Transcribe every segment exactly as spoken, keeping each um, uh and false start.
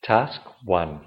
Task one.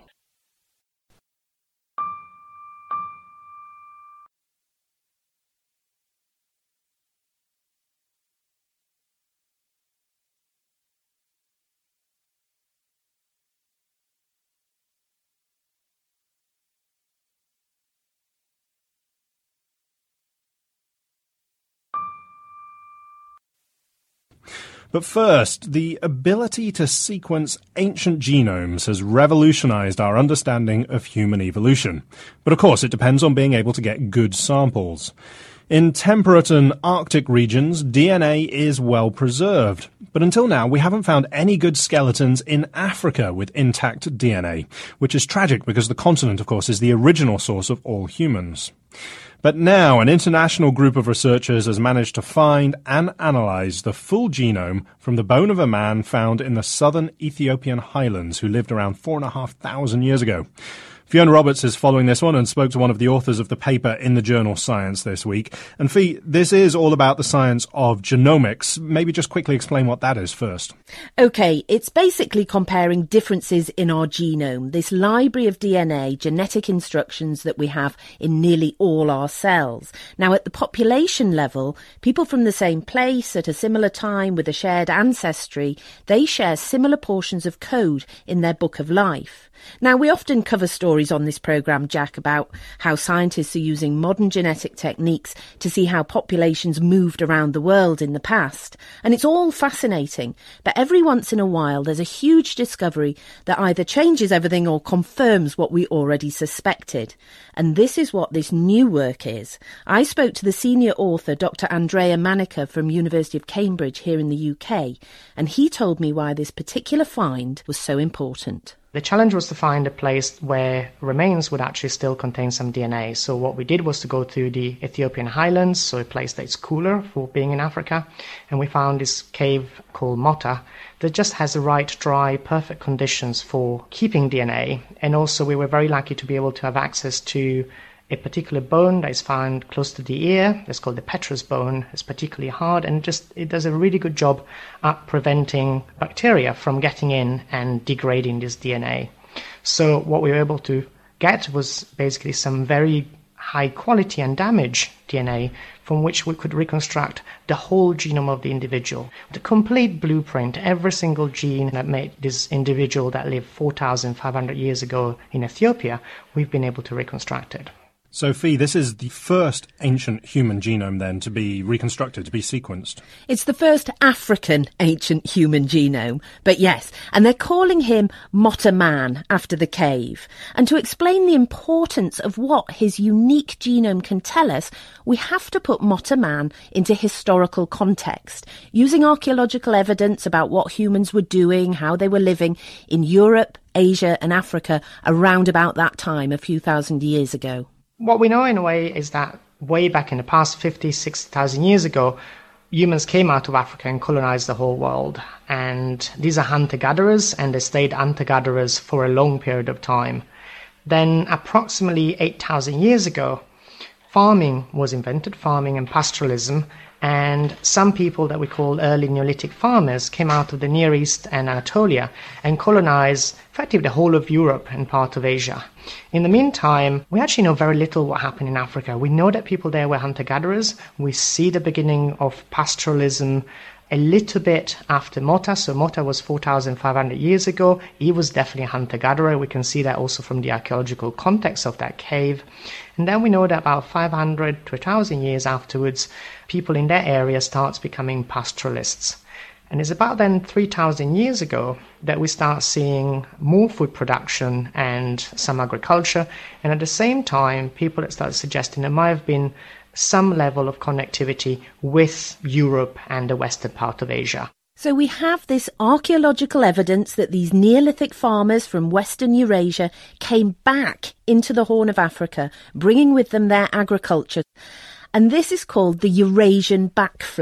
But first, the ability to sequence ancient genomes has revolutionized our understanding of human evolution. But of course, it depends on being able to get good samples. In temperate and Arctic regions, D N A is well preserved. But until now, we haven't found any good skeletons in Africa with intact D N A, which is tragic because the continent, of course, is the original source of all humans. But now an international group of researchers has managed to find and analyse the full genome from the bone of a man found in the southern Ethiopian highlands who lived around four and a half thousand years ago. Fiona Roberts is following this one and spoke to one of the authors of the paper in the journal Science this week. And Fi, this is all about the science of genomics. Maybe just quickly explain what that is first. OK, it's basically comparing differences in our genome, this library of D N A, genetic instructions that we have in nearly all our cells. Now, at the population level, people from the same place at a similar time with a shared ancestry, they share similar portions of code in their book of life. Now, we often cover stories on this programme, Jack, about how scientists are using modern genetic techniques to see how populations moved around the world in the past. And it's all fascinating. But every once in a while, there's a huge discovery that either changes everything or confirms what we already suspected. And this is what this new work is. I spoke to the senior author, Doctor Andrea Manica from University of Cambridge here in the U K, and he told me why this particular find was so important. The challenge was to find a place where remains would actually still contain some D N A. So what we did was to go to the Ethiopian highlands, so a place that's cooler for being in Africa, and we found this cave called Mota that just has the right, dry, perfect conditions for keeping D N A. And also we were very lucky to be able to have access to a particular bone that is found close to the ear. It's called the petrous bone. It's particularly hard and just it does a really good job at preventing bacteria from getting in and degrading this D N A. So what we were able to get was basically some very high quality and damaged D N A from which we could reconstruct the whole genome of the individual. The complete blueprint, every single gene that made this individual that lived four thousand five hundred years ago in Ethiopia, we've been able to reconstruct it. So, Fi, this is the first ancient human genome, then, to be reconstructed, to be sequenced. It's the first African ancient human genome, but yes, and they're calling him Mota Man after the cave. And to explain the importance of what his unique genome can tell us, we have to put Mota Man into historical context, using archaeological evidence about what humans were doing, how they were living in Europe, Asia and Africa around about that time, a few thousand years ago. What we know in a way is that way back in the past, fifty, sixty thousand years ago, humans came out of Africa and colonized the whole world. And these are hunter-gatherers, and they stayed hunter-gatherers for a long period of time. Then approximately eight thousand years ago, farming was invented, farming and pastoralism, and some people that we call early Neolithic farmers came out of the Near East and Anatolia and colonized effectively the whole of Europe and part of Asia. In the meantime, we actually know very little what happened in Africa. We know that people there were hunter-gatherers. We see the beginning of pastoralism a little bit after Mota. So Mota was four thousand five hundred years ago. He was definitely a hunter-gatherer. We can see that also from the archaeological context of that cave. And then we know that about five hundred to one thousand years afterwards, people in that area start becoming pastoralists. And it's about then three thousand years ago that we start seeing more food production and some agriculture. And at the same time, people that start suggesting there might have been some level of connectivity with Europe and the western part of Asia. So we have this archaeological evidence that these Neolithic farmers from Western Eurasia came back into the Horn of Africa, bringing with them their agriculture. And this is called the Eurasian backflow.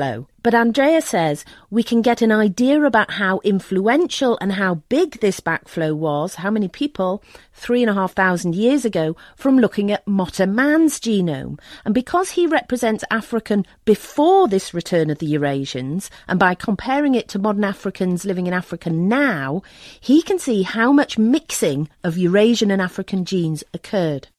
But Andrea says we can get an idea about how influential and how big this backflow was, how many people, three and a half thousand years ago, from looking at Motta Man's genome. And because he represents African before this return of the Eurasians, and by comparing it to modern Africans living in Africa now, he can see how much mixing of Eurasian and African genes occurred.